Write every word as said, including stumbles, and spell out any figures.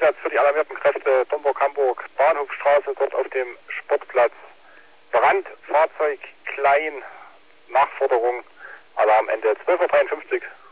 Einsatz für die alarmierten Kräfte Domburg-Hamburg, Bahnhofstraße, dort auf dem Sportplatz. Brand, Fahrzeug, klein, Nachforderung, Alarm Ende zwölf Uhr dreiundfünfzig.